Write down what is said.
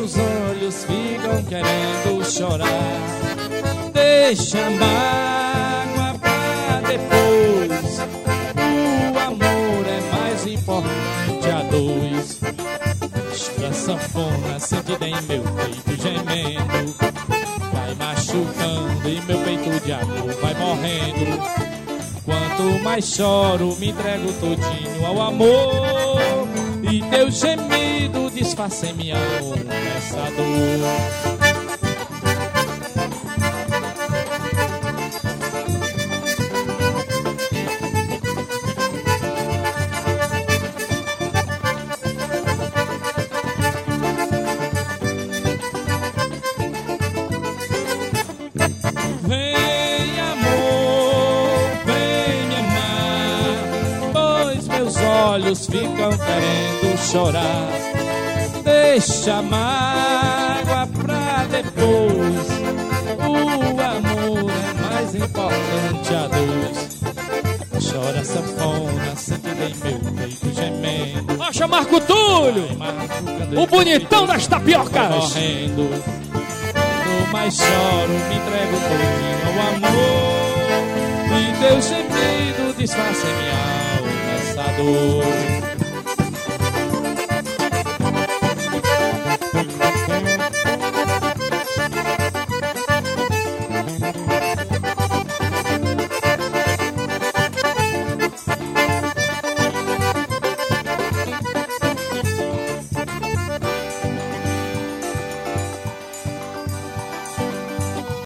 meus olhos ficam querendo chorar. Deixa a mágoa pra depois, o amor é mais importante a dois. Esta sanfona sentida em meu peito gemendo, vai machucando e meu peito de amor vai morrendo. Quanto mais choro, me entrego todinho ao amor, e teu gemido desfaz em minha alma essa dor. Vem amor, vem me amar, pois meus olhos ficam querendo chorar. Deixa a mágoa pra depois, o amor é mais importante a dois. Chora sanfona, sentida em meu peito gemendo. Acha Marco Túlio, o bonitão das tapiocas. Morrendo, quanto mais choro, me entrego todinho ao amor, e teu gemido desfaz em minha alma essa dor.